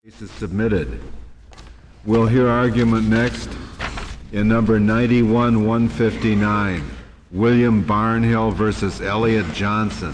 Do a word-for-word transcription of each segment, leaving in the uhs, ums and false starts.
Case is submitted. We'll hear argument next in number ninety-one one fifty-nine, William Barnhill versus Elliot Johnson.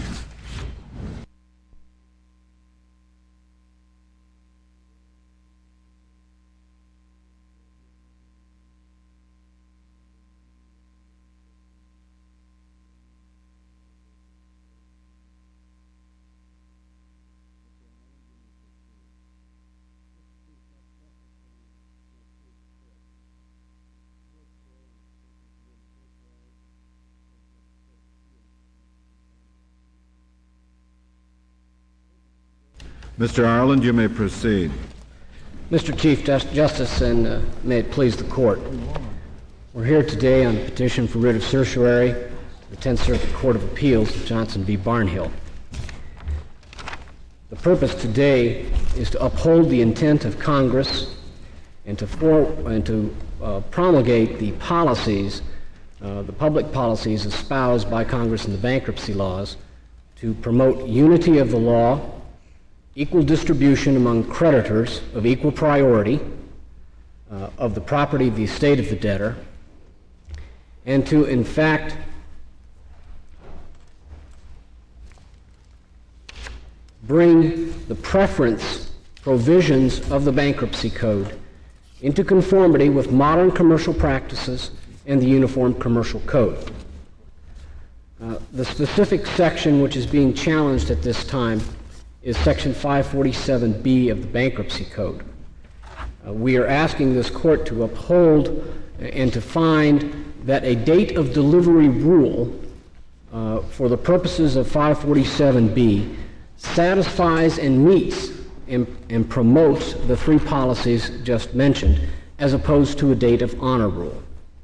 Mister Arland, you may proceed. Mister Chief Justice, and uh, may it please the Court, we're here today on a petition for writ of certiorari to the Tenth Circuit Court of Appeals of Johnson v. Barnhill. The purpose today is to uphold the intent of Congress and to, for, and to uh, promulgate the policies, uh, the public policies espoused by Congress in the bankruptcy laws to promote unity of the law, equal distribution among creditors of equal priority uh, of the property of the estate of the debtor, and to, in fact, bring the preference provisions of the Bankruptcy Code into conformity with modern commercial practices and the Uniform Commercial Code. Uh, the specific section which is being challenged at this time is Section five forty-seven B of the Bankruptcy Code. Uh, we are asking this Court to uphold and to find that a date of delivery rule uh, for the purposes of five forty-seven B satisfies and meets and, and promotes the three policies just mentioned, as opposed to a date of honor rule.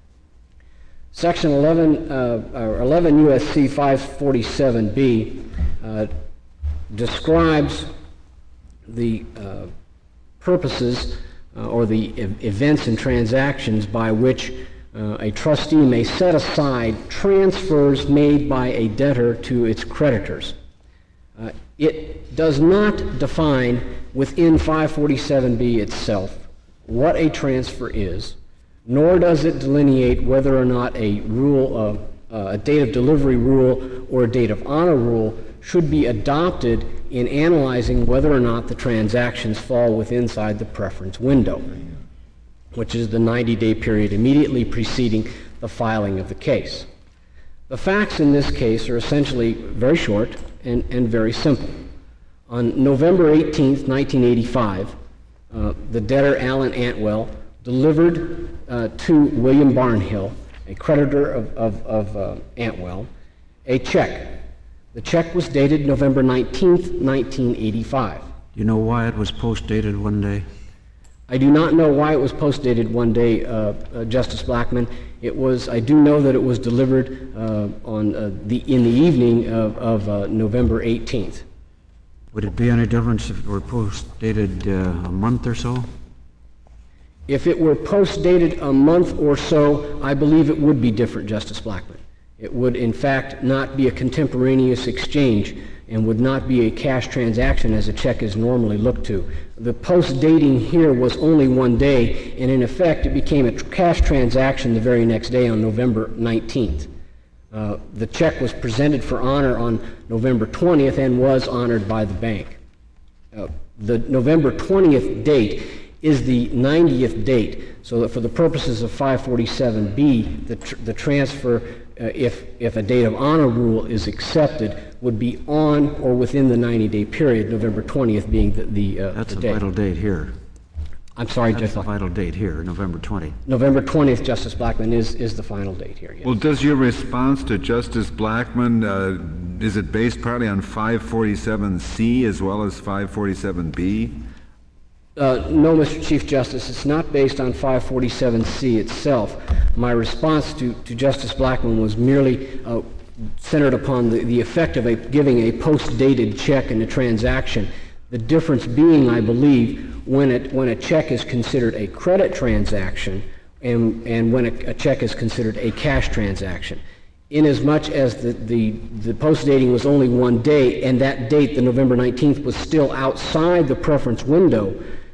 Section eleven, uh, or eleven U S C five forty-seven B uh, describes the uh, purposes uh, or the e- events and transactions by which uh, a trustee may set aside transfers made by a debtor to its creditors. Uh, it does not define within five forty-seven B itself what a transfer is, nor does it delineate whether or not a rule of uh, a date of delivery rule or a date of honor rule should be adopted in analyzing whether or not the transactions fall within inside the preference window, which is the ninety-day period immediately preceding the filing of the case. The facts in this case are essentially very short and, and very simple. On November eighteenth, nineteen eighty-five, uh, the debtor Alan Antwell delivered uh, to William Barnhill, a creditor of, of, of uh, Antwell, a check. The check was dated November nineteenth, nineteen eighty-five. Do you know why it was post-dated one day? I do not know why it was post-dated one day, uh, uh, Justice Blackmun. It was. I do know that it was delivered uh, on uh, the in the evening of, of uh, November eighteenth. Would it be any difference if it were post-dated uh, a month or so? If it were post-dated a month or so, I believe it would be different, Justice Blackmun. It would, in fact, not be a contemporaneous exchange and would not be a cash transaction as a check is normally looked to. The post-dating here was only one day, and in effect, it became a tr- cash transaction the very next day on November nineteenth. Uh, the check was presented for honor on November twentieth and was honored by the bank. Uh, the November twentieth date is the ninetieth date, so that for the purposes of five forty-seven B, the, tr- the transfer Uh, if, if a date of honor rule is accepted, would be on or within the ninety-day period, November twentieth being the, the, uh, That's the the date. vital date here. I'm sorry, That's Justice the Blackmun. vital date here, November twentieth. November twentieth, Justice Blackmun, is, is the final date here, yes. Well, does your response to Justice Blackmun, uh, is it based partly on five forty-seven C as well as five forty-seven B? Uh, no, Mister Chief Justice, it's not based on five forty-seven C itself. My response to, to Justice Blackmun was merely uh, centered upon the, the effect of a, giving a post-dated check in a transaction. The difference being, I believe, when, it, when a check is considered a credit transaction and, and when a, a check is considered a cash transaction. Inasmuch as the, the, the post-dating was only one day, and that date, the November nineteenth, was still outside the preference window,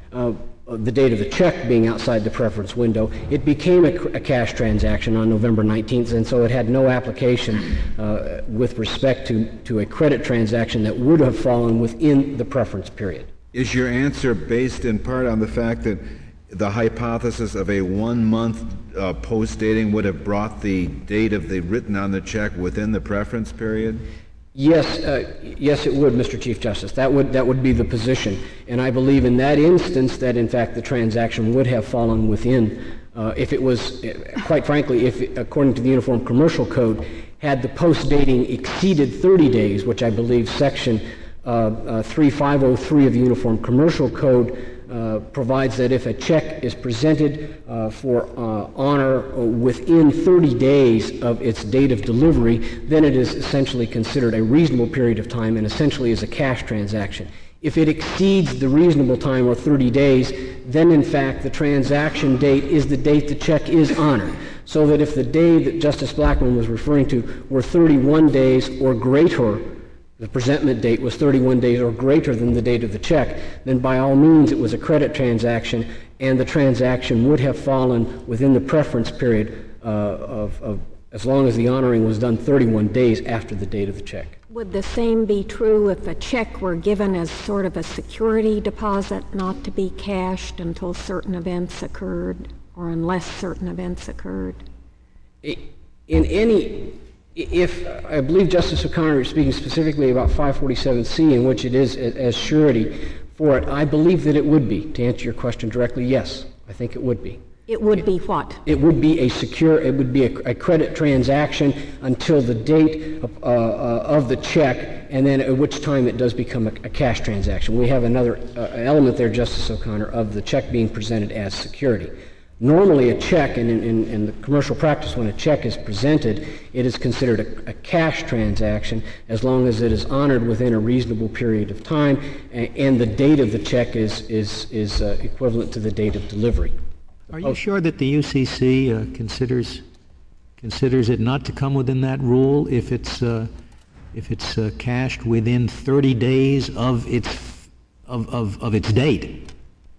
uh, the date of the check being outside the preference window, it became a, a cash transaction on November nineteenth, and so it had no application uh, with respect to, to a credit transaction that would have fallen within the preference period. Is your answer based in part on the fact that the hypothesis of a one-month uh, post-dating would have brought the date of the written on the check within the preference period? Yes, uh, yes, it would, Mister Chief Justice. That would that would be the position, and I believe in that instance that, in fact, the transaction would have fallen within, uh, if it was, quite frankly, if, it, according to the Uniform Commercial Code, had the post-dating exceeded thirty days, which I believe Section uh, uh, thirty-five oh three of the Uniform Commercial Code Uh, provides that if a check is presented uh, for uh, honor within thirty days of its date of delivery, then it is essentially considered a reasonable period of time and essentially is a cash transaction. If it exceeds the reasonable time, or thirty days, then in fact the transaction date is the date the check is honored. So that if the day that Justice Blackmun was referring to were thirty-one days or greater, the presentment date was thirty-one days or greater than the date of the check, then by all means it was a credit transaction, and the transaction would have fallen within the preference period uh, of, of as long as the honoring was done thirty-one days after the date of the check. Would the same be true if a check were given as sort of a security deposit, not to be cashed until certain events occurred, or unless certain events occurred? In any If, I believe Justice O'Connor is speaking specifically about five forty-seven C, in which it is as surety for it, I believe that it would be. To answer your question directly, yes, I think it would be. It would be what? It would be a secure, it would be a, a credit transaction until the date of, uh, uh, of the check, and then at which time it does become a, a cash transaction. We have another uh, element there, Justice O'Connor, of the check being presented as security. Normally a check, and in, in, in the commercial practice, when a check is presented, it is considered a, a cash transaction as long as it is honored within a reasonable period of time, and, and the date of the check is, is, is uh, equivalent to the date of delivery. Are you sure that the U C C uh, considers considers it not to come within that rule if it's uh, if it's uh, cashed within thirty days of its of, of, of its date,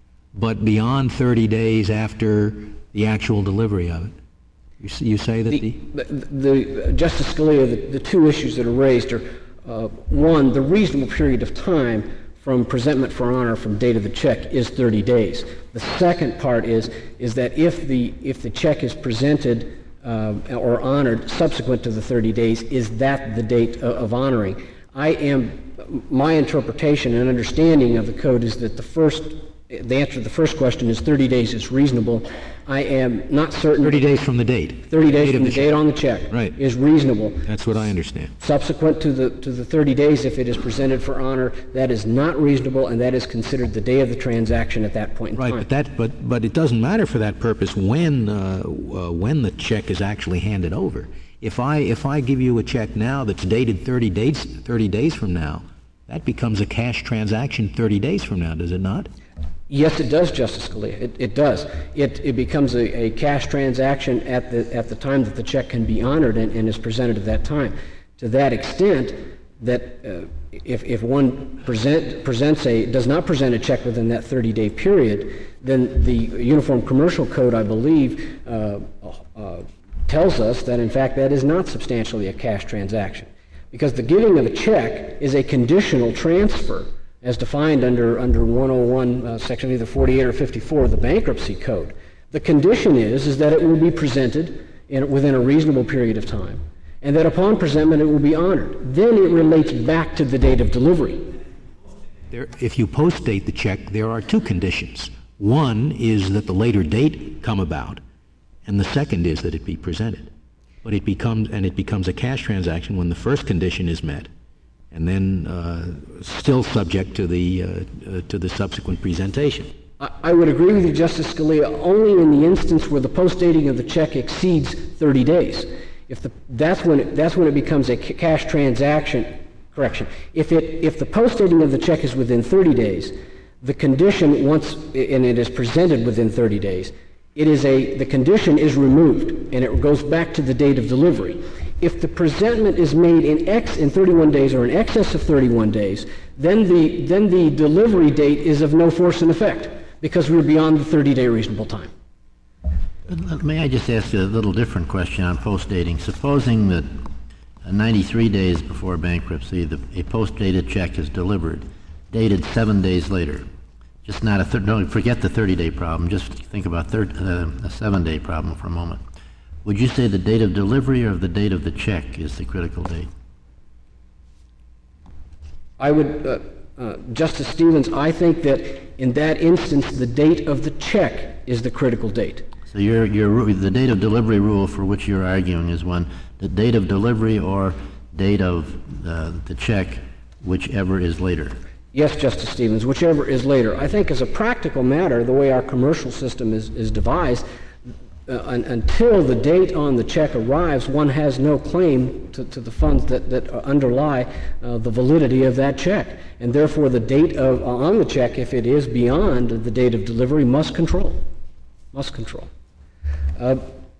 but beyond thirty days after the actual delivery of it? You, you say that the... The, the, the Justice Scalia, the, the two issues that are raised are, uh, one, the reasonable period of time from presentment for honor from date of the check is thirty days. The second part is, is that if the, if the check is presented uh, or honored subsequent to the thirty days, is that the date of, of honoring? I am, my interpretation and understanding of the code is that the first The answer to the first question is thirty days is reasonable. I am not certain. thirty days from the date. thirty days date from the, the date on the check right. is reasonable. That's what I understand. Subsequent to the to the thirty days, if it is presented for honor, that is not reasonable, and that is considered the day of the transaction at that point in right, time. Right, but that but but it doesn't matter for that purpose when uh, uh, when the check is actually handed over. If I if I give you a check now that's dated thirty days thirty days from now, that becomes a cash transaction thirty days from now, does it not? Yes, it does, Justice Scalia. It, it does. It, it becomes a, a cash transaction at the at the time that the check can be honored and, and is presented at that time. To that extent, that uh, if if one present presents a does not present a check within that thirty-day period, then the Uniform Commercial Code, I believe, uh, uh, tells us that in fact that is not substantially a cash transaction, because the giving of a check is a conditional transfer, as defined under, under one oh one, uh, section either forty-eight or fifty-four of the Bankruptcy Code. The condition is, is that it will be presented in, within a reasonable period of time, and that upon presentment it will be honored. Then it relates back to the date of delivery. There, if you post-date the check, there are two conditions. One is that the later date come about, and the second is that it be presented. But it becomes, and it becomes a cash transaction when the first condition is met, and then uh, still subject to the uh, uh, to the subsequent presentation. I, I would agree with you, Justice Scalia, only in the instance where the post-dating of the check exceeds thirty days. If the that's when it, that's when it becomes a c- cash transaction. Correction. If it if the post-dating of the check is within thirty days, the condition once and it is presented within thirty days, it is a the condition is removed and it goes back to the date of delivery. If the presentment is made in X in thirty-one days or in excess of thirty-one days, then the then the delivery date is of no force and effect. because we were beyond the thirty-day reasonable time. May I just ask a little different question on post-dating? Supposing that uh, ninety-three days before bankruptcy, the, a post-dated check is delivered, dated seven days later. Just not a thir- don't forget the thirty-day problem. Just think about thir- uh, a seven-day problem for a moment. Would you say the date of delivery or the date of the check is the critical date? I would, uh, uh, Justice Stevens, I think that in that instance, the date of the check is the critical date. So your your the date of delivery rule for which you're arguing is one, the date of delivery or date of uh, the check, whichever is later. Yes, Justice Stevens, whichever is later. I think as a practical matter, the way our commercial system is, is devised, uh, un, until the date on the check arrives, one has no claim to, to the funds that, that underlie uh, the validity of that check. And therefore, the date of, uh, on the check, if it is beyond the date of delivery, must control. Must control. Uh,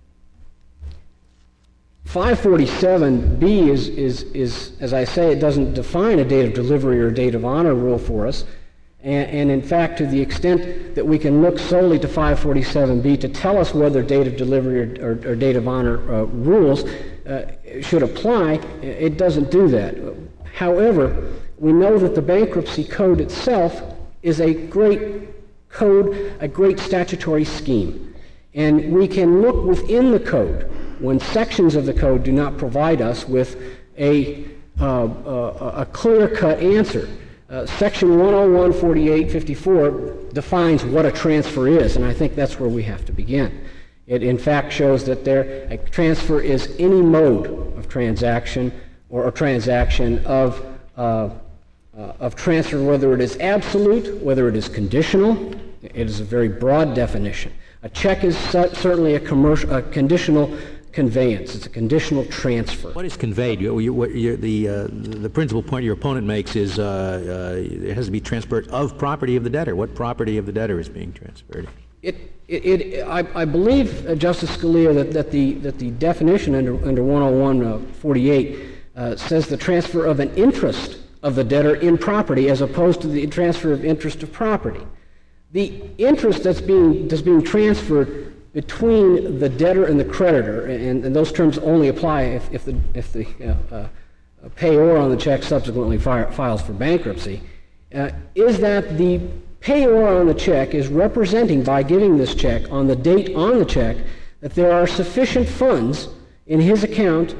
five forty-seven B is, is, is, as I say, it doesn't define a date of delivery or date of honor rule for us. And, and in fact, to the extent that we can look solely to five forty-seven B to tell us whether date of delivery or, or, or date of honor uh, rules uh, should apply, it doesn't do that. However, we know that the bankruptcy code itself is a great code, a great statutory scheme. And we can look within the code when sections of the code do not provide us with a, uh, uh, a clear-cut answer. Uh, Section one oh one forty-eight fifty-four defines what a transfer is, and I think that's where we have to begin. It, in fact, shows that there, a transfer is any mode of transaction or a transaction of, uh, uh, of transfer, whether it is absolute, whether it is conditional. It is a very broad definition. A check is certainly a commercial, a conditional conveyance. It's a conditional transfer. What is conveyed? You, you, what, you, the, uh, the principal point your opponent makes is uh, uh, it has to be transferred of property of the debtor. What property of the debtor is being transferred? It, it, it, I, I believe, uh, Justice Scalia, that, that, the, that the definition under, under one oh one forty-eight uh, says the transfer of an interest of the debtor in property as opposed to the transfer of interest of property. The interest that's being, that's being transferred between the debtor and the creditor, and, and those terms only apply if, if the, if the uh, uh, payor on the check subsequently fi- files for bankruptcy, uh, is that the payor on the check is representing, by giving this check on the date on the check, that there are sufficient funds in his account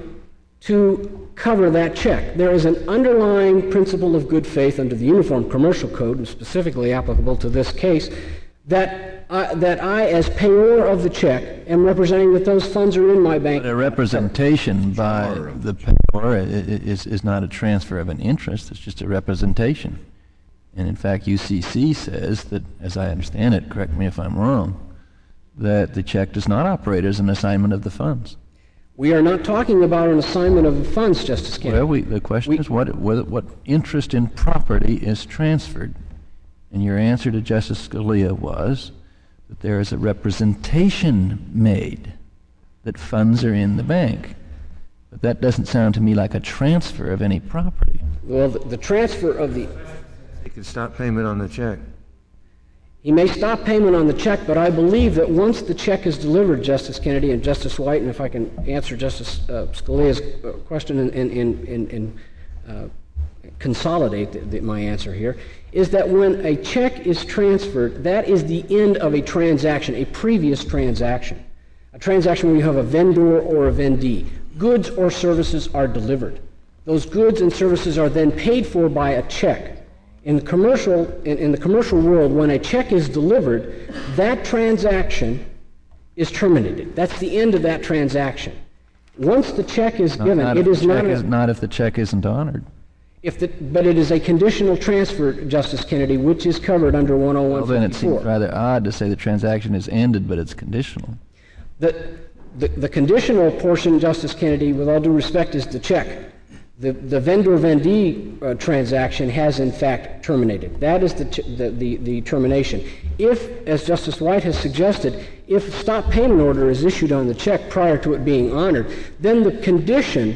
to cover that check. There is an underlying principle of good faith under the Uniform Commercial Code, and specifically applicable to this case, that I, that I, as payor of the check, am representing that those funds are in my bank. But a representation by the payor is, is not a transfer of an interest, it's just a representation. And in fact, U C C says that, as I understand it, correct me if I'm wrong, that the check does not operate as an assignment of the funds. We are not talking about an assignment of the funds, Justice Kennedy. Well, we, the question we, is what, what, what interest in property is transferred. And your answer to Justice Scalia was that there is a representation made that funds are in the bank. But that doesn't sound to me like a transfer of any property. Well, the, the transfer of the... He could stop payment on the check. He may stop payment on the check, but I believe that once the check is delivered, Justice Kennedy and Justice White, and if I can answer Justice uh, Scalia's uh, question and, and, and, and uh, consolidate the, the, my answer here, is that when a check is transferred, that is the end of a transaction, a previous transaction. A transaction where you have a vendor or a vendee. Goods or services are delivered. Those goods and services are then paid for by a check. In the commercial, in, in the commercial world, when a check is delivered, that transaction is terminated. That's the end of that transaction. Once the check is Not, given, not it is not... Is, a, not if the check isn't honored. If the, but it is a conditional transfer, Justice Kennedy, which is covered under one oh one fifty-four. Well, then it seems rather odd to say the transaction is ended, but it's conditional. The, the, the conditional portion, Justice Kennedy, with all due respect, is the check. The, the vendor-vendee uh, transaction has, in fact, terminated. That is the, t- the, the, the termination. If, as Justice White has suggested, if a stop payment order is issued on the check prior to it being honored, then the condition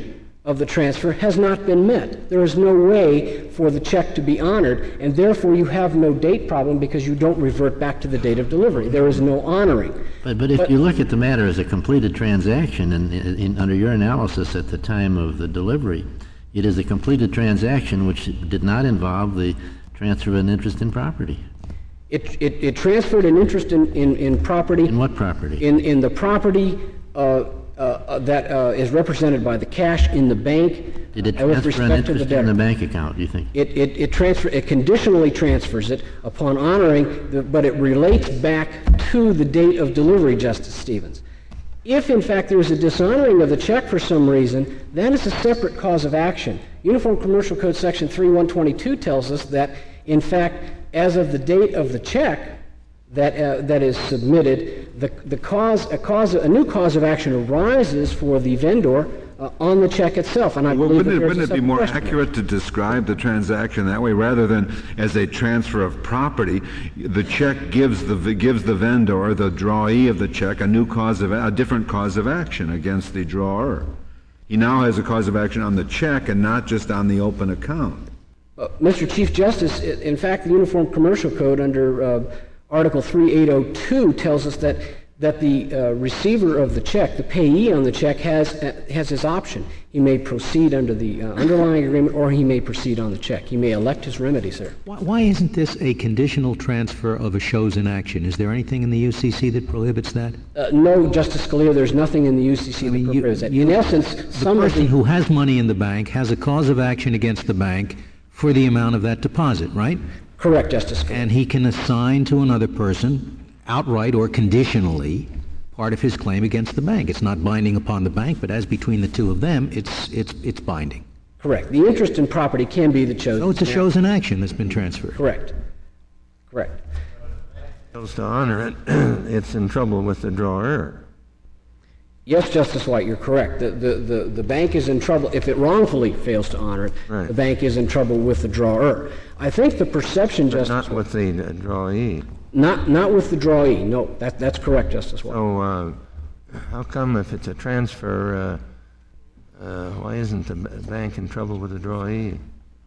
of the transfer has not been met. There is no way for the check to be honored, and therefore you have no date problem because you don't revert back to the date of delivery. There is no honoring. But, but if But- you look at the matter as a completed transaction, and in, in, under your analysis at the time of the delivery, it is a completed transaction which did not involve the transfer of an interest in property. It, it, it transferred an interest in, in, in property. In what property? In, in the property uh, uh, that uh, is represented by the cash in the bank. Did it uh, with transfer an respect to interest the in the debtor. bank account, do you think? It, it, it transfer, it conditionally transfers it upon honoring, the, but it relates back to the date of delivery, Justice Stevens. If, in fact, there is a dishonoring of the check for some reason, that is a separate cause of action. Uniform Commercial Code Section three one twenty-two tells us that, in fact, as of the date of the check that, uh, that is submitted, the, the cause, a, cause, a new cause of action arises for the vendor uh, on the check itself. And I Well, believe wouldn't it, that there's wouldn't a it be more separate question there. accurate to describe the transaction that way rather than as a transfer of property? The check gives the gives the vendor, the drawee of the check, a new cause of a different cause of action against the drawer. He now has a cause of action on the check and not just on the open account. Uh, Mister Chief Justice, i- in fact, the Uniform Commercial Code under uh, Article thirty-eight oh two tells us that that the uh, receiver of the check, the payee on the check, has uh, has his option. He may proceed under the uh, underlying agreement, or he may proceed on the check. He may elect his remedy, sir. Why, why isn't this a conditional transfer of a shows in action? Is there anything in the U C C that prohibits that? Uh, no, Justice Scalia, there's nothing in the U C C I mean, that you- prohibits that. you- In essence, The some of person the... who has money in the bank has a cause of action against the bank for the amount of that deposit, right? Correct, Justice Scalia. And he can assign to another person, outright or conditionally, part of his claim against the bank. It's not binding upon the bank, but as between the two of them, it's it's it's binding. Correct. The interest in property can be the chosen... So it's a shows in action that's been transferred. Correct. Correct. fails to honor it, it's in trouble with the drawer. Yes, Justice White, you're correct. The, the, the, the bank is in trouble. If it wrongfully fails to honor it, Right. the bank is in trouble with the drawer. I think the perception, But Justice not with the uh, drawee. Not, not with the drawee. No, that, that's correct, Justice White. So, uh, how come if it's a transfer, uh, uh, why isn't the b- bank in trouble with the drawee?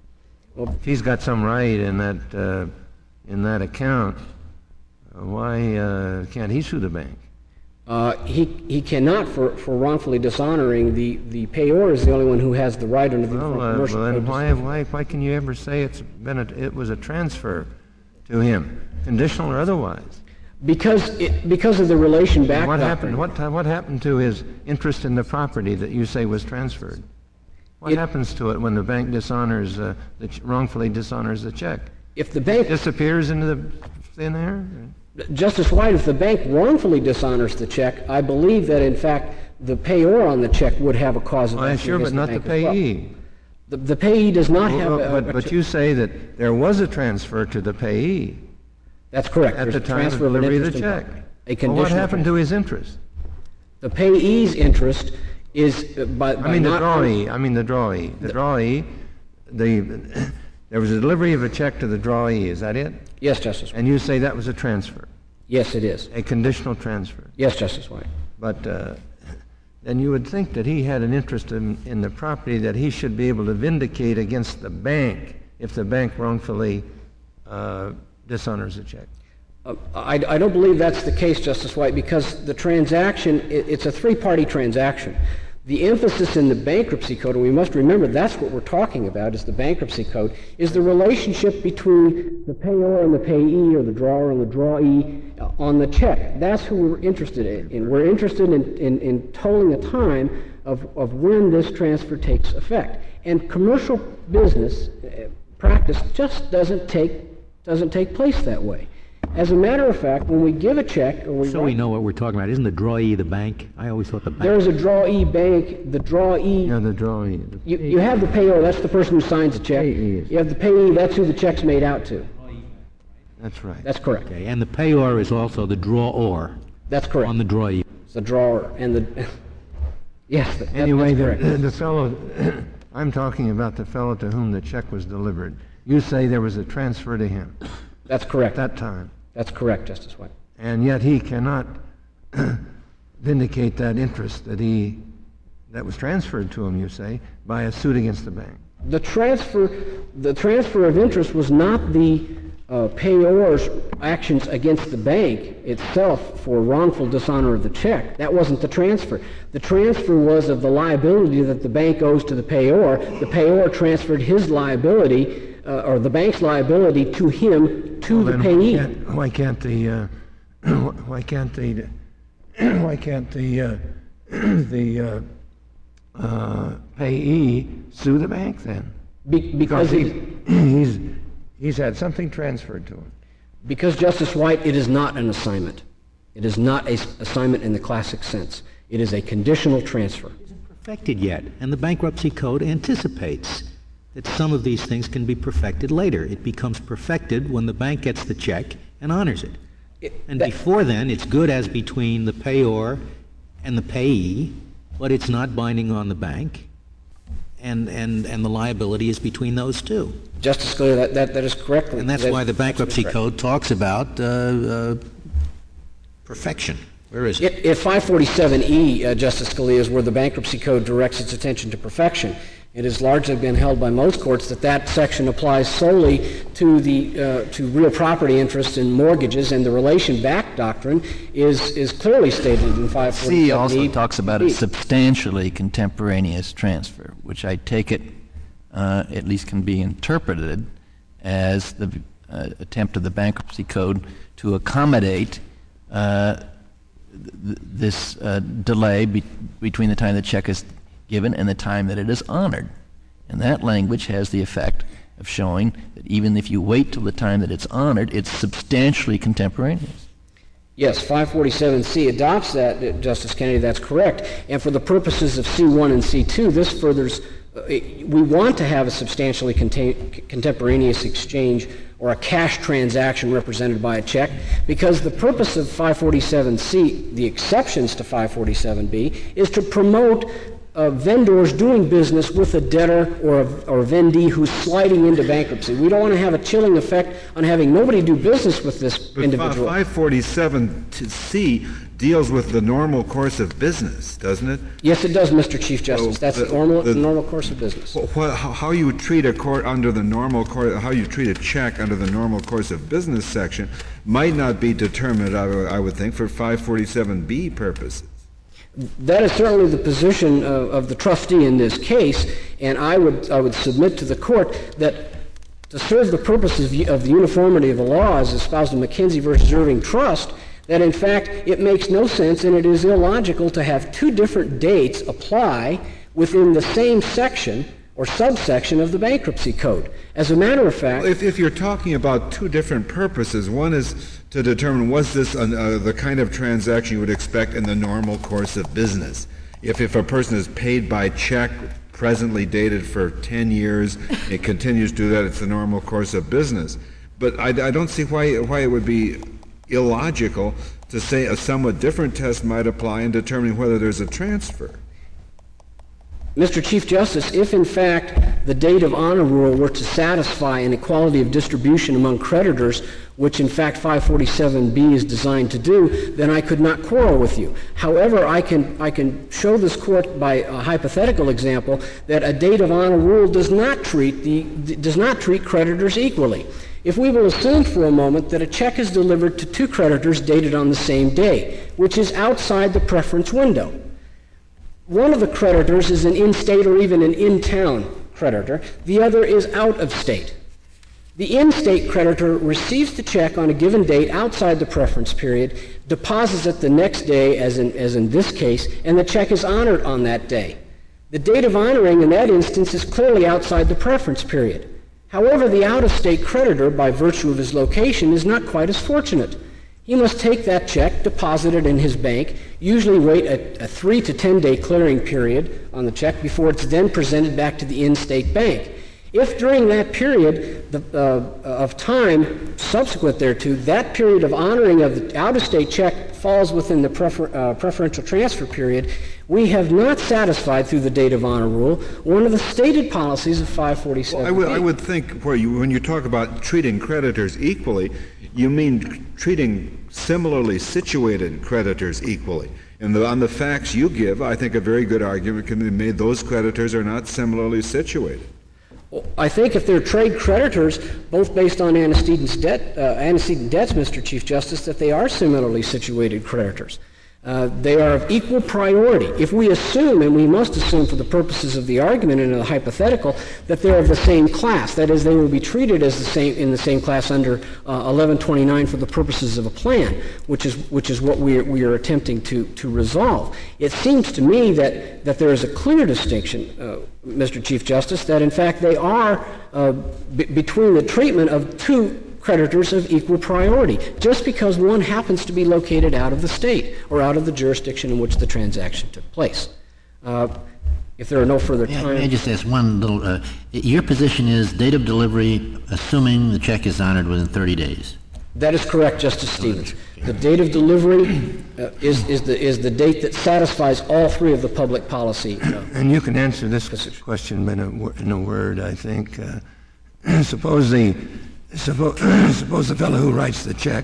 Well- If he's got some right in that, uh, in that account, uh, why uh, can't he sue the bank? Uh, he, he cannot for, for wrongfully dishonoring. The, the payor is the only one who has the right under the Well, Uniform uh, Commercial well, then Code. why, why, why can you ever say it's been a, it was a transfer to him, conditional or otherwise? Because, it, because of the relation back What doctrine. happened? What, ti- what happened to his interest in the property that you say was transferred? What It- happens to it when the bank dishonors, uh, the ch- wrongfully dishonors the check? If the bank, Disappears into the thin air? Justice White, if the bank wrongfully dishonors the check, I believe that in fact the payor on the check would have a cause of Well, action sure, but against not the bank as well. payee. The, the payee does not have Well, a, But, a but ch- you say that there was a transfer to the payee That's correct. at There's the a time of transfer of an delivery of the interest in check. property. A Well, what conditional happened to his interest? The payee's interest is uh, by, by I mean the not... drawee, I mean the drawee. The drawee, the, there was a delivery of a check to the drawee, is that it? Yes, Justice White. And you say that was a transfer, Yes, it is. a conditional transfer. Yes, Justice White. But uh, then you would think that he had an interest in, in the property that he should be able to vindicate against the bank if the bank wrongfully uh, dishonors the check. Uh, I, I don't believe that's the case, Justice White, because the transaction, it, it's a three-party transaction. The emphasis in the bankruptcy code, and we must remember that's what we're talking about, is the bankruptcy code, is the relationship between the payor and the payee, or the drawer and the drawee, uh, on the check. That's who we're interested in. in. We're interested in, in, in tolling a time of, of when this transfer takes effect. And commercial business uh, practice just doesn't take, doesn't take place that way. As a matter of fact, when we give a check, or we So write- we know what we're talking about. Isn't the drawee the bank? I always thought the bank. there is a drawee bank, the drawee, Yeah, the drawee. the- you, you have the payor, that's the person who signs the check. Payee is- You have the payee, that's who the check's made out to. That's right. That's correct. Okay, and the payor is also the drawer That's correct. on the drawee. It's the drawer and the, yes, that- that- Anyway, that's the, correct. the fellow, I'm talking about the fellow to whom the check was delivered. You say there was a transfer to him That's at correct. that time, That's correct, Justice White. and yet he cannot vindicate that interest that he that was transferred to him, you say, by a suit against the bank. The transfer, the transfer of interest was not the uh, payor's actions against the bank itself for wrongful dishonor of the check. That wasn't the transfer. The transfer was of the liability that the bank owes to the payor. The payor transferred his liability, uh, or the bank's liability, to him, to Well, the then payee. Why can't, why can't the uh, why can't the why can't the uh, the uh, uh, payee sue the bank then? Be- because he, it, he's he's had something transferred to him. because Justice White, it is not an assignment. It is not a s- assignment in the classic sense. It is a conditional transfer. Perfected yet, and the bankruptcy code anticipates that some of these things can be perfected later. It becomes perfected when the bank gets the check and honors it. It- And that- before then, it's good as between the payor and the payee, but it's not binding on the bank, and, and, and the liability is between those two. Justice Scalia, that, that, that is correct. And that's That- why the bankruptcy correct. code talks about uh, uh, perfection. Where is it? If if five forty-seven E, uh, Justice Scalia, is where the bankruptcy code directs its attention to perfection. It has largely been held by most courts that that section applies solely to the uh, to real property interests in mortgages, and the relation back doctrine is is clearly stated in five forty-seven E. C also talks about a substantially contemporaneous transfer, which I take it uh, at least can be interpreted as the uh, attempt of the bankruptcy code to accommodate uh, th- this uh, delay be- between the time the check is given and the time that it is honored. And that language has the effect of showing that even if you wait till the time that it's honored, it's substantially contemporaneous. Yes, five forty-seven C adopts that, uh, Justice Kennedy, that's correct. And for the purposes of C one and C two, this furthers, uh, it, we want to have a substantially contain, contemporaneous exchange or a cash transaction represented by a check, because the purpose of five forty-seven C, the exceptions to five forty-seven B, is to promote Uh, vendors doing business with a debtor or a, or a vendee who's sliding into bankruptcy. We don't want to have a chilling effect on having nobody do business with this But individual. five forty-seven C deals with the normal course of business, doesn't it? Yes, it does, Mister Chief Justice. So That's the- the normal, the- normal course of business. Wh- wh- how how you treat a court under the normal course, how you treat a check under the normal course of business section might not be determined, I would- I would think, for five forty-seven B purposes. That is certainly the position of, of the trustee in this case, and I would I would submit to the court that to serve the purposes of, of the uniformity of the law as espoused in McKinsey versus Irving Trust, that in fact it makes no sense and it is illogical to have two different dates apply within the same section or subsection of the bankruptcy code. As a matter of fact, If, if you're talking about two different purposes, one is to determine was this an, uh, the kind of transaction you would expect in the normal course of business. If, if a person is paid by check, presently dated for ten years, it continues to do that, it's the normal course of business. But I, I don't see why, why it would be illogical to say a somewhat different test might apply in determining whether there's a transfer. Mister Chief Justice, if in fact the date of honor rule were to satisfy an equality of distribution among creditors, which in fact five forty-seven B is designed to do, then I could not quarrel with you. However, I can, I can show this court by a hypothetical example that a date of honor rule does not treat, the, does not treat creditors equally. If we will assume for a moment that a check is delivered to two creditors dated on the same day, which is outside the preference window. One of the creditors is an in-state or even an in-town creditor. The other is out of state. The in-state creditor receives the check on a given date outside the preference period, deposits it the next day, as in, as in this case, and the check is honored on that day. The date of honoring in that instance is clearly outside the preference period. However, the out-of-state creditor, by virtue of his location, is not quite as fortunate. He must take that check, deposit it in his bank, usually wait a, a three to ten day clearing period on the check before it's then presented back to the in-state bank. If during that period the, uh, of time subsequent thereto, that period of honoring of the out-of-state check falls within the prefer, uh, preferential transfer period, we have not satisfied through the date of honor rule one of the stated policies of five forty-seven. Well, I would, I would think where you, when you talk about treating creditors equally, you mean treating similarly situated creditors equally. And the, on the facts you give, I think a very good argument can be made those creditors are not similarly situated. Well, I think if they're trade creditors, both based on antecedent debt, uh, antecedent debts, Mister Chief Justice, that they are similarly situated creditors. Uh, they are of equal priority. If we assume, and we must assume for the purposes of the argument and of the hypothetical, that they're of the same class, that is, they will be treated as the same in the same class under uh, eleven twenty-nine for the purposes of a plan, which is which is what we are, we are attempting to to resolve. It seems to me that that there is a clear distinction, uh, Mister Chief Justice, that in fact they are uh, b- between the treatment of two creditors of equal priority, just because one happens to be located out of the state or out of the jurisdiction in which the transaction took place. Uh, if there are no further May I- time... May I just ask one little, uh, your position is date of delivery, assuming the check is honored within thirty days? That is correct, Justice Stevens. The date of delivery uh, is, is, the, is the date that satisfies all three of the public policy. Uh, And you can answer this question in a, wo- in a word, I think. Uh, suppose the suppose, suppose the fellow who writes the check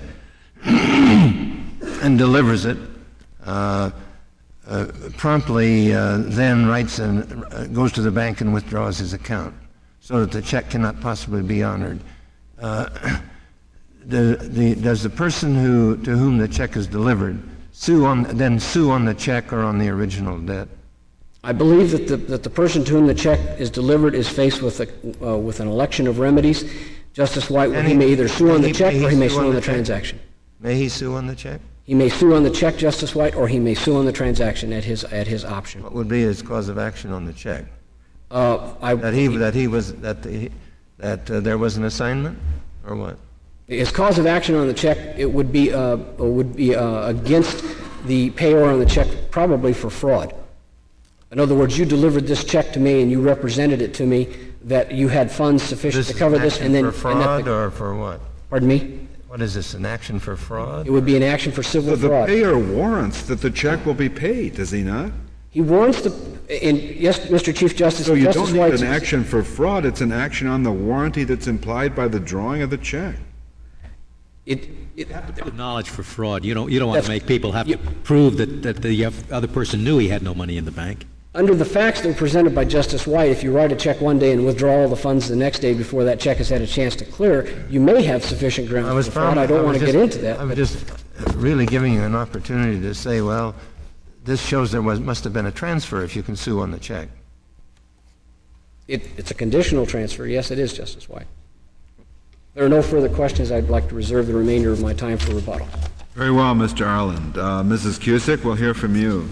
and delivers it uh, uh, promptly uh, then writes and uh, goes to the bank and withdraws his account, so that the check cannot possibly be honored. Uh, the, the, does the person who to whom the check is delivered sue on then sue on the check or on the original debt? I believe that the, that the person to whom the check is delivered is faced with a, uh, with an election of remedies. Justice White, And he, he- may either sue on and the he- check may he or he may sue sue on on the the check? transaction. May he sue on the check? He may sue on the check, Justice White, or he may sue on the transaction at his at his option. What would be his cause of action on the check? Uh, I, That he that he was that the, that uh, there was an assignment, or what? His cause of action on the check, it would be uh, would be uh, against the payor on the check, probably for fraud. In other words, you delivered this check to me and you represented it to me that you had funds sufficient This to cover is an this, action and then for and that fraud the- or for what? pardon me. What is this? An action for fraud? It would be an action for civil The, the fraud. payer warrants that the check will be paid, does he not? He warrants the. And yes, Mister Chief Justice. So you Justice don't need White's- an action for fraud, it's an action on the warranty that's implied by the drawing of the check. It, it, The knowledge for fraud, you don't, you don't want to That's- make people have you- to prove that, that the other person knew he had no money in the bank. Under the facts that were presented by Justice White, if you write a check one day and withdraw all the funds the next day before that check has had a chance to clear, you may have sufficient grounds for fraud. I don't want to get into that. I was just really giving you an opportunity to say, well, this shows there was must have been a transfer if you can sue on the check. It, it's a conditional transfer. Yes, it is, Justice White. If there are no further questions, I'd like to reserve the remainder of my time for rebuttal. Very well, Mister Arland. Uh, Missus Cusick, we'll hear from you.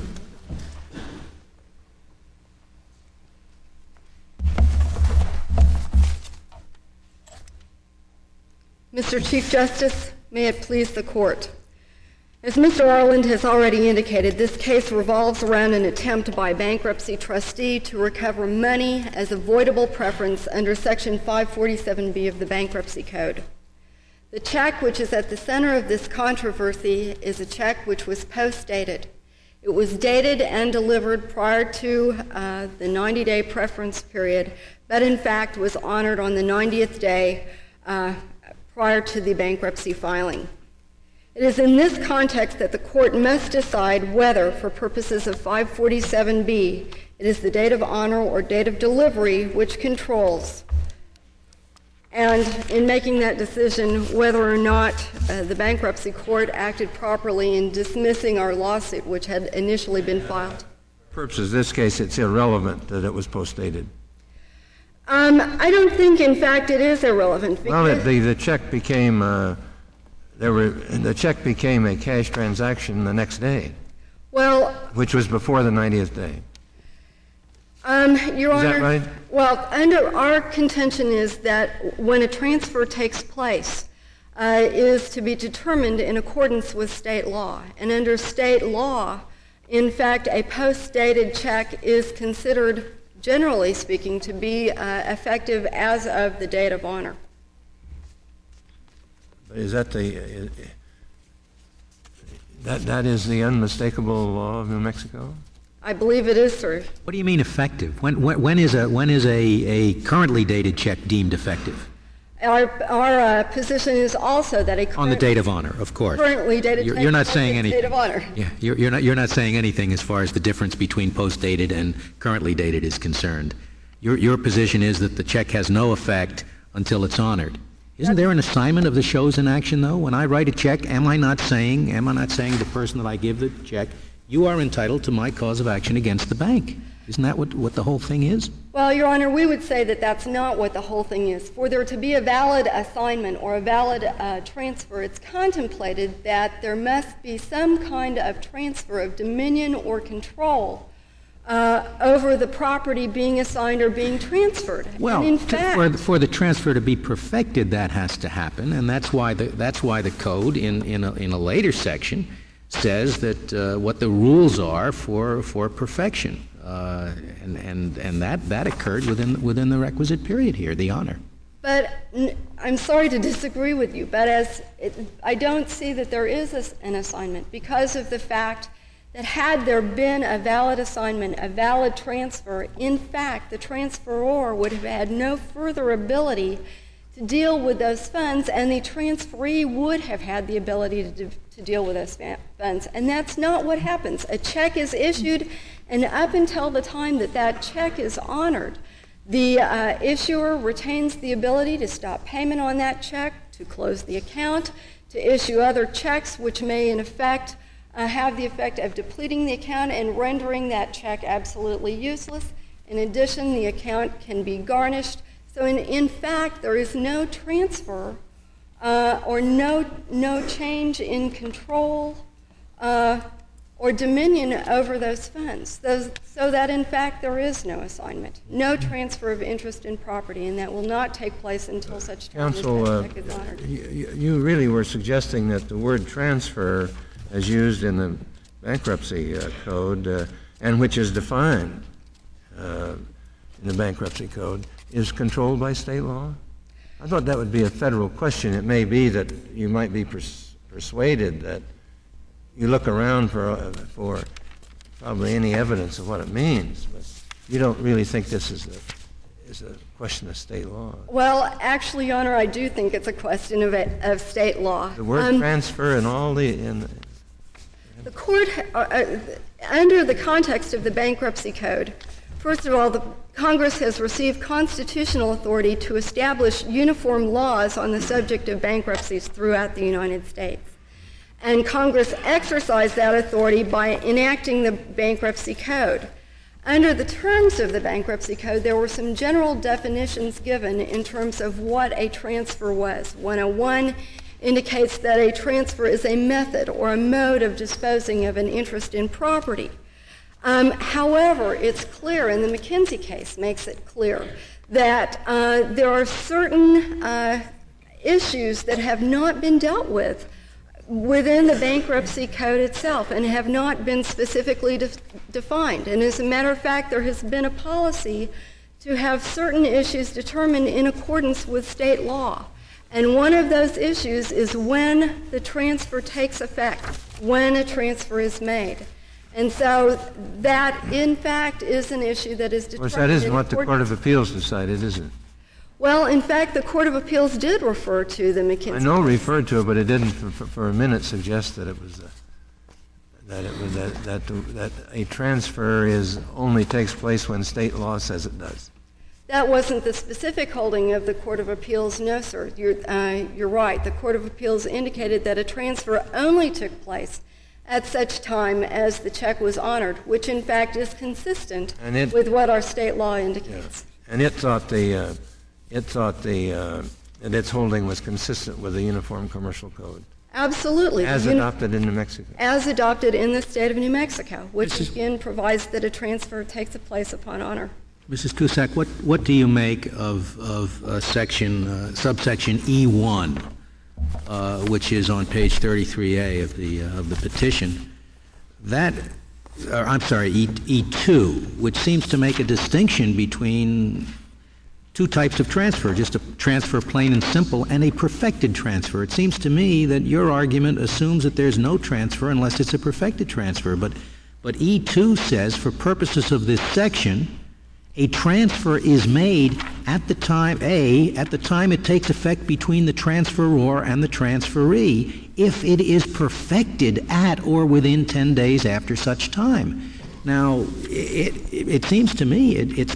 Mister Chief Justice, may it please the Court. As Mister Arland has already indicated, this case revolves around an attempt by a bankruptcy trustee to recover money as avoidable preference under Section five forty-seven B of the Bankruptcy Code. The check which is at the center of this controversy is a check which was post-dated. It was dated and delivered prior to uh, the ninety-day preference period, but in fact was honored on the ninetieth day uh, prior to the bankruptcy filing. It is in this context that the Court must decide whether, for purposes of five forty-seven B, it is the date of honor or date of delivery which controls. And in making that decision, whether or not uh, the bankruptcy court acted properly in dismissing our lawsuit, which had initially been filed. For purposes of this case, it's irrelevant that it was post-dated. Um, I don't think, in fact, it is irrelevant. Well, it, because- the, the check became uh, there were the check became a cash transaction the next day, well, which was before the ninetieth day. Um, Your Is that Honor, right? well, under our contention is that when a transfer takes place, uh, is to be determined in accordance with state law. And under state law, in fact, a post-dated check is considered, generally speaking, to be uh, effective as of the date of honor. Is that the uh, that that is the unmistakable law of New Mexico? I believe it is, sir. What do you mean effective? When, when, when is a when is a, a currently dated check deemed effective? Our, our uh, position is also that a On the date of honor, of course. currently dated You're, check you're not is saying the anything. date of honor. Yeah, you're, you're not. You're not saying anything as far as the difference between post-dated and currently dated is concerned. Your your position is that the check has no effect until it's honored. Isn't there an assignment of the shows in action, though? When I write a check, am I not saying, am I not saying to the person that I give the check, you are entitled to my cause of action against the bank? Isn't that what, what the whole thing is? Well, Your Honor, we would say that that's not what the whole thing is. For there to be a valid assignment or a valid uh, transfer, it's contemplated that there must be some kind of transfer of dominion or control uh, over the property being assigned or being transferred. Well, and in to, fact, for, for the transfer to be perfected, that has to happen, and that's why the, that's why the code in, in, a, in a later section says that uh, what the rules are for, for perfection. Uh, and and, and that, that occurred within, within the requisite period here, the honor. But n- I'm sorry to disagree with you, but as it, I don't see that there is a, an assignment because of the fact that had there been a valid assignment, a valid transfer, in fact, the transferor would have had no further ability to deal with those funds, and the transferee would have had the ability to, do, to deal with those fa- funds. And that's not what happens. A check is issued, and up until the time that that check is honored, the uh, issuer retains the ability to stop payment on that check, to close the account, to issue other checks which may in effect uh, have the effect of depleting the account and rendering that check absolutely useless. In addition, the account can be garnished. So in, in fact, there is no transfer uh, or no, no change in control uh, or dominion over those funds, those, so that in fact there is no assignment, no transfer of interest in property, and that will not take place until such time Counsel, as uh, that check is honored. you, you really were suggesting that the word transfer, as used in the bankruptcy uh, code, uh, and which is defined uh, in the bankruptcy code, is controlled by state law? I thought that would be a federal question. It may be that you might be pers- persuaded that you look around for uh, for probably any evidence of what it means, but you don't really think this is a is a question of state law. Well, actually, Your Honor, I do think it's a question of, of state law. The word Um, transfer and all the in The court, uh, uh, under the context of the bankruptcy code, first of all, the Congress has received constitutional authority to establish uniform laws on the subject of bankruptcies throughout the United States. And Congress exercised that authority by enacting the bankruptcy code. Under the terms of the bankruptcy code, there were some general definitions given in terms of what a transfer was. one oh one indicates that a transfer is a method or a mode of disposing of an interest in property. Um, however, it's clear, and the McKinsey case makes it clear, that uh, there are certain uh, issues that have not been dealt with within the bankruptcy code itself and have not been specifically de- defined. And as a matter of fact, there has been a policy to have certain issues determined in accordance with state law. And one of those issues is when the transfer takes effect, when a transfer is made. And so that, in fact, is an issue that is Of determined. course, that isn't in what the accordance- Court of Appeals decided, is it? Well, in fact, the Court of Appeals did refer to the McKinsey. I know referred to it, but it didn't for, for, for a minute suggest that it was uh, that it was that that, the, that a transfer is only takes place when state law says it does. That wasn't the specific holding of the Court of Appeals, no, sir. You're, uh, you're right. The Court of Appeals indicated that a transfer only took place at such time as the check was honored, which in fact is consistent And it- with what our state law indicates. And it thought the uh, it thought the uh, that its holding was consistent with the Uniform Commercial Code Absolutely. as The uni- adopted in New Mexico. as adopted in the state of New Mexico, which again provides that a transfer takes place upon honor. Missus Cusack, what, what do you make of, of uh, section, uh, subsection E one, uh, which is on page thirty-three A of the, uh, of the petition? That, or I'm sorry, E, E2, which seems to make a distinction between two types of transfer, just a transfer plain and simple and a perfected transfer. It seems to me that your argument assumes that there's no transfer unless it's a perfected transfer, but, but E two says for purposes of this section, A transfer is made at the time, A, at the time it takes effect between the transferor and the transferee, if it is perfected at or within ten days after such time. Now, it, it, it seems to me it, it's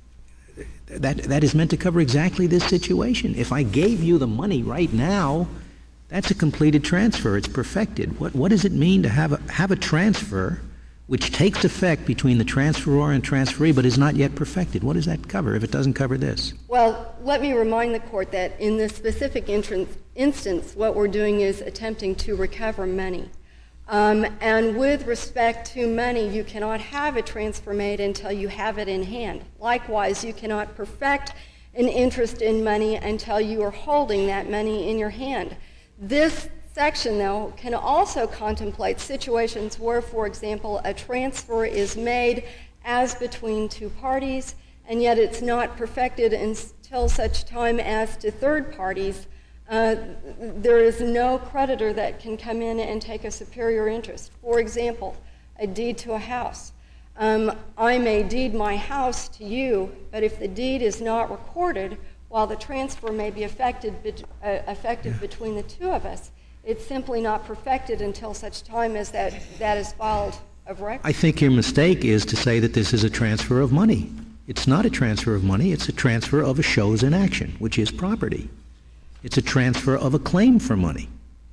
that that is meant to cover exactly this situation. If I gave you the money right now, that's a completed transfer. It's perfected. What what does it mean to have a have a transfer which takes effect between the transferor and transferee but is not yet perfected? What does that cover if it doesn't cover this? Well, let me remind the court that in this specific instance, instance what we're doing is attempting to recover money. Um, and with respect to money, you cannot have a transfer made until you have it in hand. Likewise, you cannot perfect an interest in money until you are holding that money in your hand. This section, though, can also contemplate situations where, for example, a transfer is made as between two parties, and yet it's not perfected until such time as to third parties. Uh, there is no creditor that can come in and take a superior interest. For example, a deed to a house. Um, I may deed my house to you, but if the deed is not recorded, while the transfer may be affected, be, uh, effective yeah. between the two of us, it's simply not perfected until such time as that, that is filed of record. I think your mistake is to say that this is a transfer of money. It's not a transfer of money. It's a transfer of a shows in action, which is property. It's a transfer of a claim for money.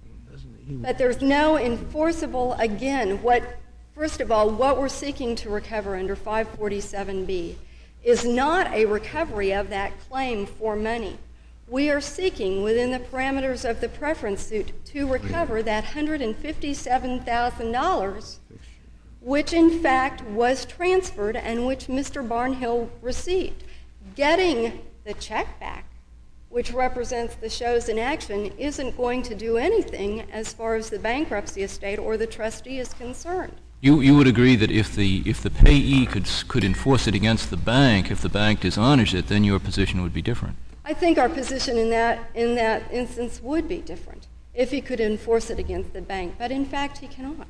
But there's no enforceable, again, what, first of all, what we're seeking to recover under five forty-seven B is not a recovery of that claim for money. We are seeking, within the parameters of the preference suit, to recover that one hundred fifty-seven thousand dollars, which in fact was transferred and which Mister Barnhill received. Getting the check back, which represents the shows in action, isn't going to do anything as far as the bankruptcy estate or the trustee is concerned. You you would agree that if the if the payee could could enforce it against the bank, if the bank dishonors it, then your position would be different. I think our position in that in that instance would be different if he could enforce it against the bank, but in fact he cannot.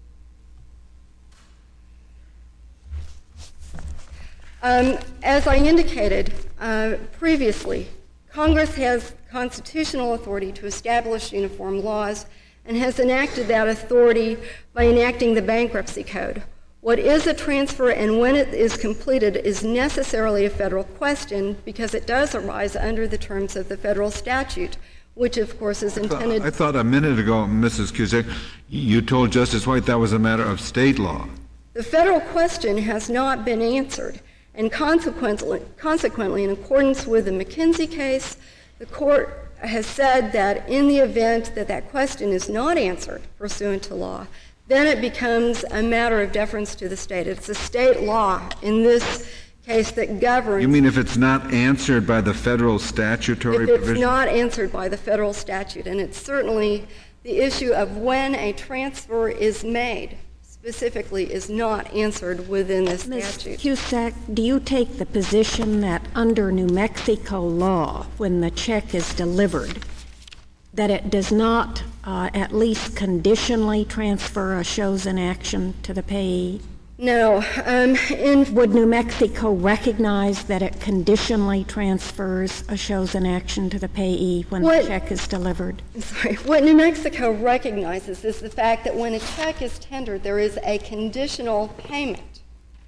Um, as I indicated uh, previously, Congress has constitutional authority to establish uniform laws and has enacted that authority by enacting the Bankruptcy Code. What is a transfer and when it is completed is necessarily a federal question because it does arise under the terms of the federal statute, which of course is intended... I thought a minute ago, Missus Cusack, you told Justice White that was a matter of state law. The federal question has not been answered, and consequently, consequently in accordance with the McKinsey case, the court has said that in the event that that question is not answered pursuant to law, then it becomes a matter of deference to the state. It's a state law in this case that governs... You mean if it's not answered by the federal statutory if it's provision? not answered by the federal statute, and it's certainly the issue of when a transfer is made specifically is not answered within the statute. Miz Cusack, do you take the position that under New Mexico law, when the check is delivered, that it does not uh, at least conditionally transfer a shows in action to the payee? No. Um, in Would New Mexico recognize that it conditionally transfers a shows in action to the payee when what, the check is delivered? Sorry. What New Mexico recognizes is the fact that when a check is tendered, there is a conditional payment.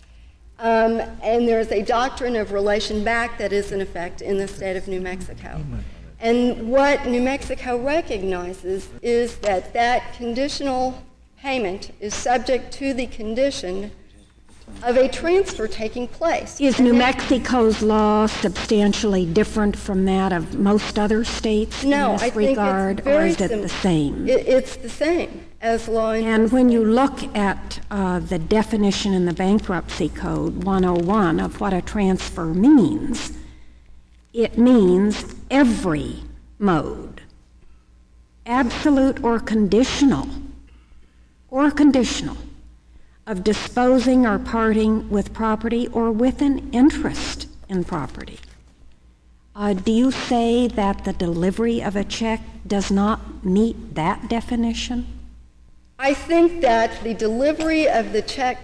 Um, and there is a doctrine of relation back that is in effect in the state of New Mexico. And what New Mexico recognizes is that that conditional payment is subject to the condition of a transfer taking place. Is New Mexico's law substantially different from that of most other states no, in this I think regard, it's very or is it sim- the same? It, it's the same as law enforcement. And when you look at uh, the definition in the Bankruptcy Code one oh one of what a transfer means, it means every mode, absolute or conditional, or conditional, of disposing or parting with property or with an interest in property. Uh, do you say that the delivery of a check does not meet that definition? I think that the delivery of the check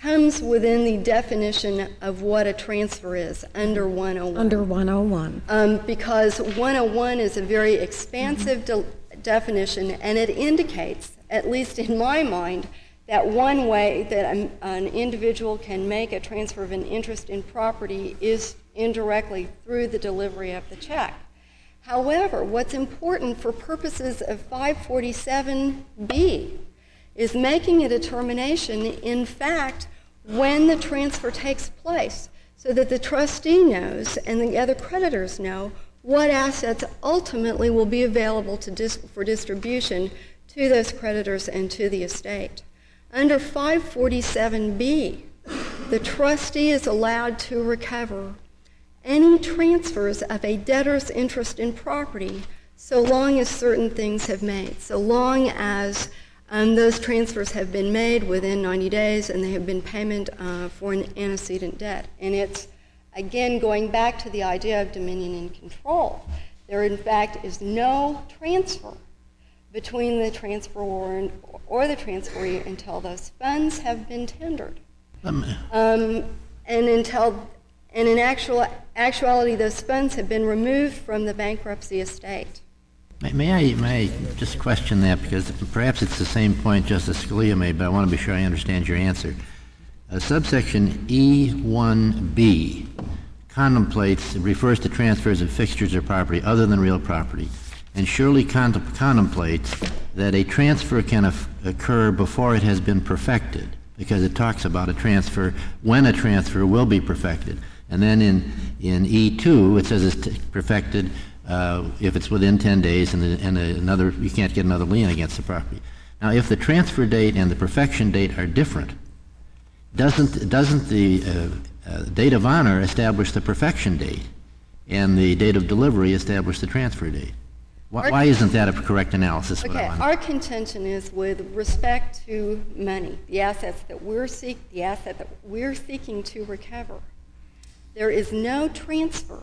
comes within the definition of what a transfer is under one oh one. Under one oh one. Um, because one oh one is a very expansive de- definition, and it indicates, at least in my mind, that one way that an, an individual can make a transfer of an interest in property is indirectly through the delivery of the check. However, what's important for purposes of five forty-seven B is making a determination, in fact, when the transfer takes place, so that the trustee knows and the other creditors know what assets ultimately will be available to dis- for distribution to those creditors and to the estate. Under five forty-seven B, the trustee is allowed to recover any transfers of a debtor's interest in property so long as certain things have made, so long as um, those transfers have been made within ninety days and they have been payment uh, for an antecedent debt. And it's, again, going back to the idea of dominion and control. There, in fact, is no transfer between the transferor and, or the transferee until those funds have been tendered. Um, um, and until, and in actual actuality, those funds have been removed from the bankruptcy estate. May, may I may I just question that, because perhaps it's the same point Justice Scalia made, but I want to be sure I understand your answer. Uh, subsection E one B contemplates, it refers to transfers of fixtures or property other than real property, and surely con- contemplates that a transfer can af- occur before it has been perfected, because it talks about a transfer, when a transfer will be perfected. And then in, in E two, it says it's t- perfected uh, if it's within ten days and, the, and another, you can't get another lien against the property. Now, if the transfer date and the perfection date are different, doesn't, doesn't the uh, uh, date of honor establish the perfection date and the date of delivery establish the transfer date? Why, why isn't that a correct analysis? Okay, our contention is with respect to money, the assets that we're seek, the asset that we're seeking to recover. There is no transfer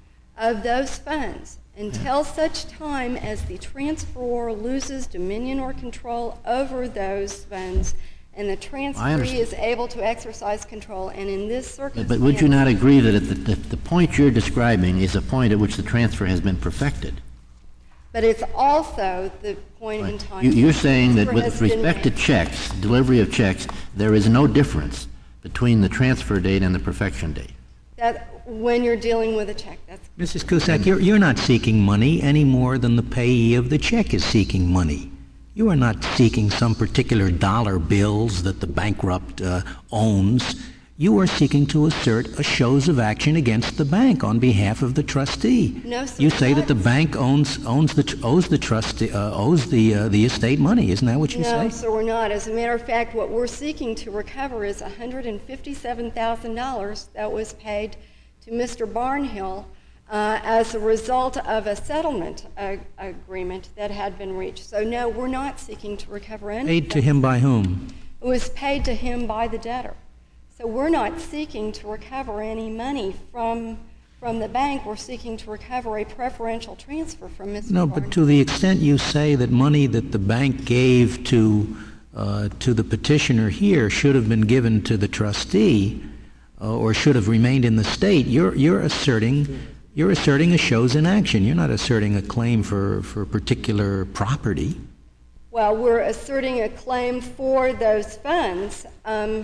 of those funds until yeah. such time as the transferor loses dominion or control over those funds, and the transferee is able to exercise control. And in this circumstance, but would you not agree that at the, the, the point you're describing is a point at which the transfer has been perfected? But it's also the point right. in time. You, you're saying that with respect to checks, delivery of checks, there is no difference between the transfer date and the perfection date. That when you're dealing with a check, that's Missus Cusack, you're, you're not seeking money any more than the payee of the check is seeking money. You are not seeking some particular dollar bills that the bankrupt uh, owns. You are seeking to assert a shows of action against the bank on behalf of the trustee. No, sir. You say that the bank owns owns the owes the trustee uh, owes the uh, the estate money. Isn't that what you no, say? No, sir, we're not. As a matter of fact, what we're seeking to recover is one hundred fifty-seven thousand dollars that was paid to Mister Barnhill uh, as a result of a settlement uh, agreement that had been reached. So no, we're not seeking to recover anything. Paid to him by whom? It was paid to him by the debtor. So we're not seeking to recover any money from from the bank. We're seeking to recover a preferential transfer from Mister No, Barnhill. but to the extent you say that money that the bank gave to uh, to the petitioner here should have been given to the trustee uh, or should have remained in the state, you're you're asserting you're asserting a shows in action. You're not asserting a claim for, for particular property. Well, we're asserting a claim for those funds. Um,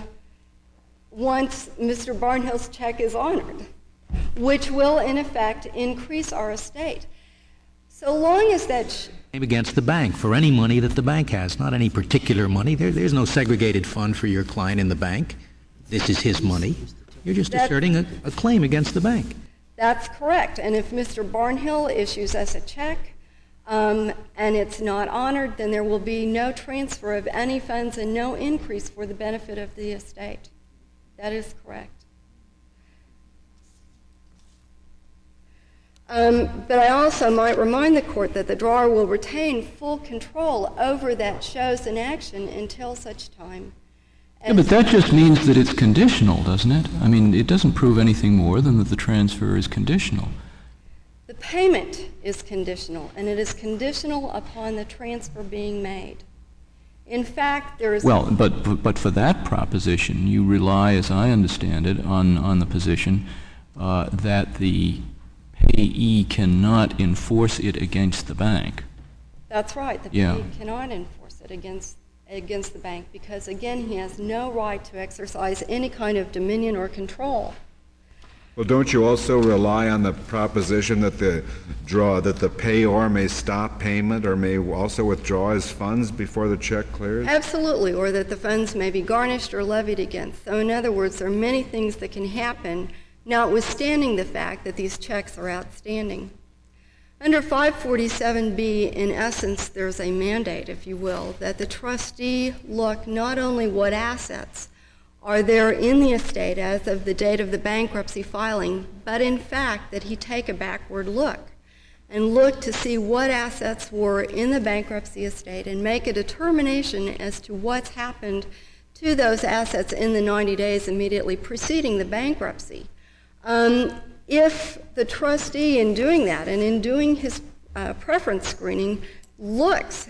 once Mister Barnhill's check is honored, which will, in effect, increase our estate. So long as that... Sh- against the bank for any money that the bank has, not any particular money. There, there's no segregated fund for your client in the bank. This is his money. You're just that's, asserting a, a claim against the bank. That's correct. And if Mister Barnhill issues us a check um, and it's not honored, then there will be no transfer of any funds and no increase for the benefit of the estate. That is correct. Um, but I also might remind the court that the drawer will retain full control over that shows in action until such time. Yeah, but that just means that it's conditional, doesn't it? I mean, it doesn't prove anything more than that the transfer is conditional. The payment is conditional, and it is conditional upon the transfer being made. In fact, there is... Well, but, but for that proposition, you rely, as I understand it, on, on the position uh, that the payee cannot enforce it against the bank. That's right. The Yeah. payee cannot enforce it against, against the bank because, again, he has no right to exercise any kind of dominion or control. Well, don't you also rely on the proposition that the draw, that the payor may stop payment or may also withdraw his funds before the check clears? Absolutely, or that the funds may be garnished or levied against. So in other words, there are many things that can happen, notwithstanding the fact that these checks are outstanding. Under five forty-seven B, in essence, there's a mandate, if you will, that the trustee look not only what assets are there in the estate as of the date of the bankruptcy filing, but in fact that he take a backward look and look to see what assets were in the bankruptcy estate and make a determination as to what's happened to those assets in the ninety days immediately preceding the bankruptcy. Um, if the trustee, in doing that and in doing his uh, preference screening, looks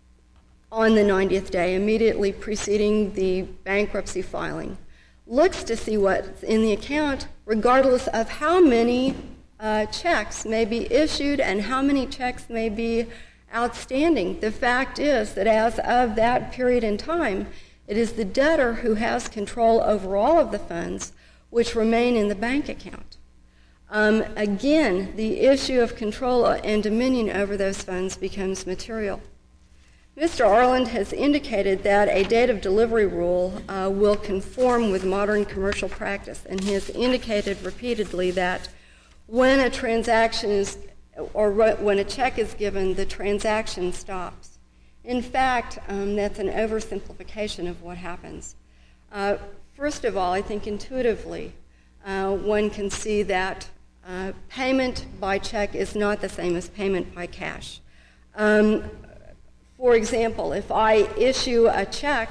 on the ninetieth day immediately preceding the bankruptcy filing, looks to see what's in the account regardless of how many uh, checks may be issued and how many checks may be outstanding. The fact is that as of that period in time, it is the debtor who has control over all of the funds which remain in the bank account. Um, again, the issue of control and dominion over those funds becomes material. Mister Arland has indicated that a date of delivery rule uh, will conform with modern commercial practice, and he has indicated repeatedly that when a transaction is, or when a check is given, the transaction stops. In fact, um, that's an oversimplification of what happens. Uh, first of all, I think intuitively, uh, one can see that uh, payment by check is not the same as payment by cash. Um, For example, if I issue a check,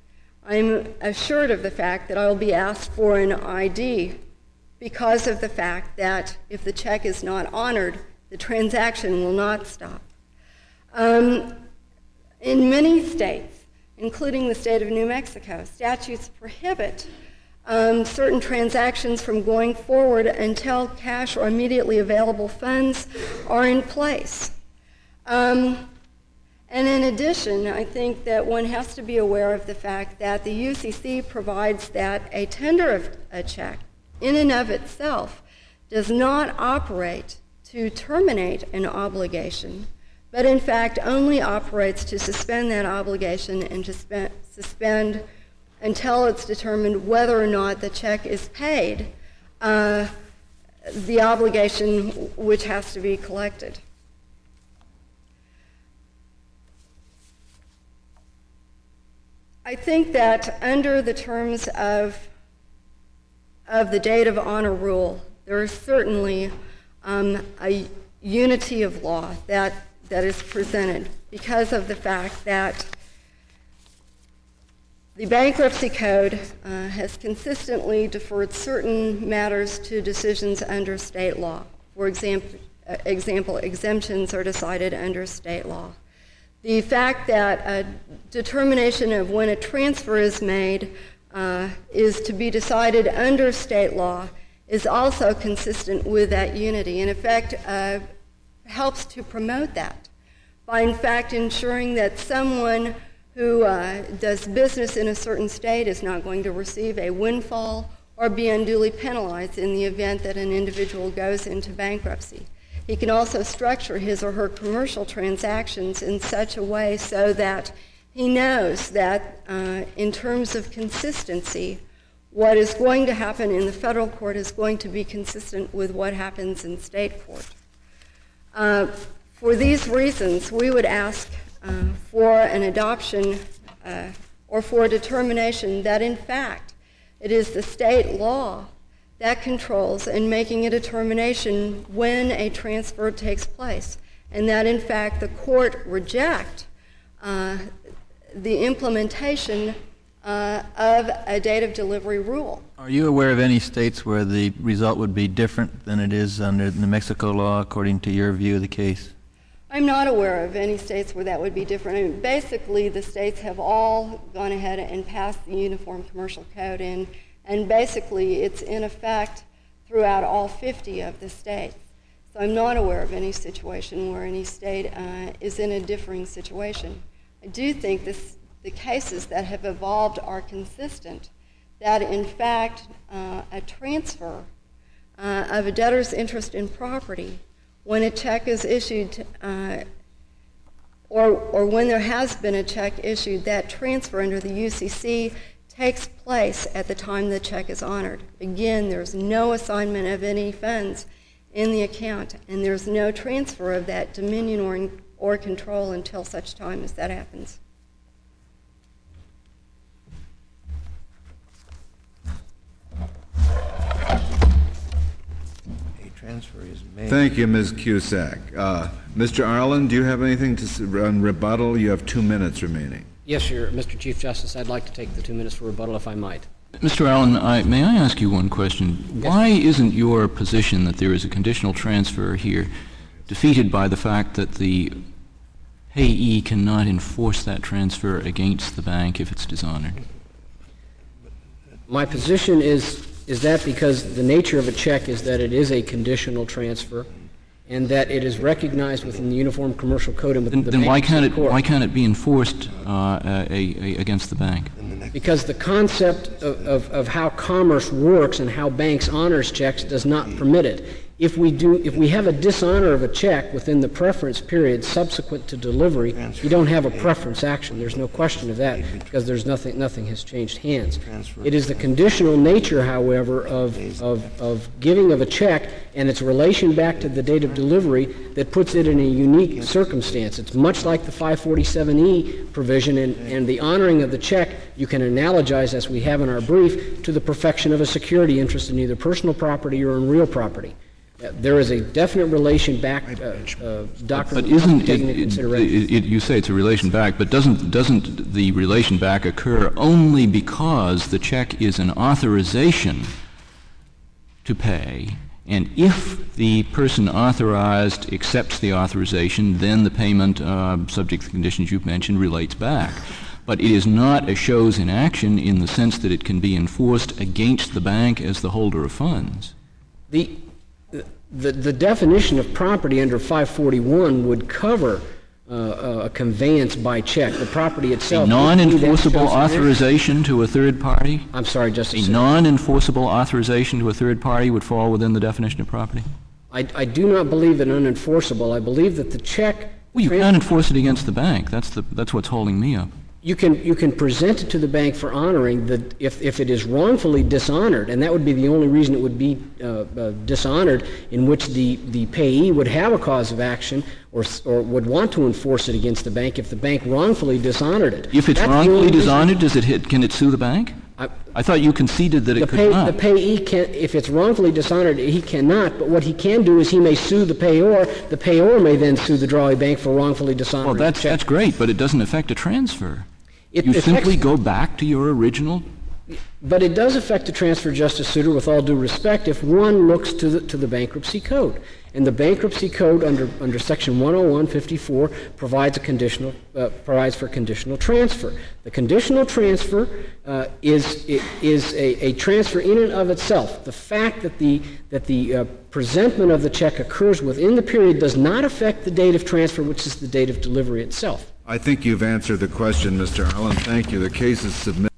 I'm assured of the fact that I will be asked for an I D because of the fact that if the check is not honored, the transaction will not stop. Um, in many states, including the state of New Mexico, statutes prohibit um, certain transactions from going forward until cash or immediately available funds are in place. Um, And in addition, I think that one has to be aware of the fact that the U C C provides that a tender of a check in and of itself does not operate to terminate an obligation, but in fact only operates to suspend that obligation and to spe- suspend until it's determined whether or not the check is paid, uh, the obligation which has to be collected. I think that under the terms of, of the date of honor rule, there is certainly um, a unity of law that, that is presented because of the fact that the bankruptcy code uh, has consistently deferred certain matters to decisions under state law. For example, uh, example, exemptions are decided under state law. The fact that a determination of when a transfer is made uh, is to be decided under state law is also consistent with that unity. In effect, uh, helps to promote that by, in fact, ensuring that someone who uh, does business in a certain state is not going to receive a windfall or be unduly penalized in the event that an individual goes into bankruptcy. He can also structure his or her commercial transactions in such a way so that he knows that uh, in terms of consistency, what is going to happen in the federal court is going to be consistent with what happens in state court. Uh, for these reasons, we would ask uh, for an adoption uh, or for a determination that, in fact, it is the state law that controls in making a determination when a transfer takes place, and that, in fact, the court reject uh, the implementation uh, of a date of delivery rule. Are you aware of any states where the result would be different than it is under New Mexico law, according to your view of the case? I'm not aware of any states where that would be different. I mean, basically, the states have all gone ahead and passed the Uniform Commercial Code, and, and basically it's in effect throughout all fifty of the states. So I'm not aware of any situation where any state uh, is in a differing situation. I do think this, the cases that have evolved are consistent, that in fact uh, a transfer uh, of a debtor's interest in property when a check is issued, uh, or, or when there has been a check issued, that transfer under the U C C takes place at the time the check is honored. Again, there's no assignment of any funds in the account, and there's no transfer of that dominion or, or control until such time as that happens. Transfer is made. Thank you, Miz Cusack. Uh, Mister Arlen, do you have anything to s- on rebuttal? You have two minutes remaining. Yes, your, Mister Chief Justice, I'd like to take the two minutes for rebuttal if I might. Mister Allen, I, may I ask you one question? Yes. Why isn't your position that there is a conditional transfer here defeated by the fact that the payee cannot enforce that transfer against the bank if it's dishonored? My position is is that because the nature of a check is that it is a conditional transfer, and that it is recognized within the Uniform Commercial Code and within Then, the then why can't it Court. why can't it be enforced uh, a, a, against the bank? Because the concept of, of, of how commerce works and how banks honors checks does not permit it. If we do, if we have a dishonor of a check within the preference period subsequent to delivery, you don't have a preference action. There's no question of that because there's nothing, nothing has changed hands. It is the conditional nature, however, of, of, of giving of a check and its relation back to the date of delivery that puts it in a unique circumstance. It's much like the five forty-seven E provision, and, and the honoring of the check you can analogize, as we have in our brief, to the perfection of a security interest in either personal property or in real property. Uh, there is a definite relation back uh, uh, doctrine But isn't taken it, into it, consideration. it, it, you say it's a relation back, but doesn't doesn't the relation back occur only because the check is an authorization to pay, and if the person authorized accepts the authorization, then the payment, uh, subject to the conditions you've mentioned, relates back. But it is not a shows in action in the sense that it can be enforced against the bank as the holder of funds. The The, the definition of property under five forty-one would cover uh, a conveyance by check. The property itself. A non-enforceable That shows- authorization to a third party? I'm sorry, Justice. A non-enforceable authorization to a third party would fall within the definition of property? I, I do not believe it unenforceable. I believe that the check. Well, you trans- can't enforce it against the bank. That's the that's what's holding me up. You can you can present it to the bank for honoring that if, if it is wrongfully dishonored, and that would be the only reason it would be uh, uh, dishonored, in which the, the payee would have a cause of action or or would want to enforce it against the bank if the bank wrongfully dishonored it. If it's That's the wrongfully only reason- dishonored, does it hit, can it sue the bank? I, I thought you conceded that the, it could pay, not. the payee can, if it's wrongfully dishonored, he cannot. But what he can do is he may sue the payor. The payor may then sue the drawee bank for wrongfully dishonoring. Well, that's the check. that's great, but it doesn't affect a transfer. It You affects- simply go back to your original. But it does affect the transfer, Justice Souter, with all due respect, if one looks to the, to the Bankruptcy Code. And the Bankruptcy Code under, under Section one oh one fifty-four provides a conditional, uh, provides for conditional transfer. The conditional transfer uh, is, is a, a transfer in and of itself. The fact that the, that the uh, presentment of the check occurs within the period does not affect the date of transfer, which is the date of delivery itself. I think you've answered the question, Mister Allen. Thank you. The case is submitted.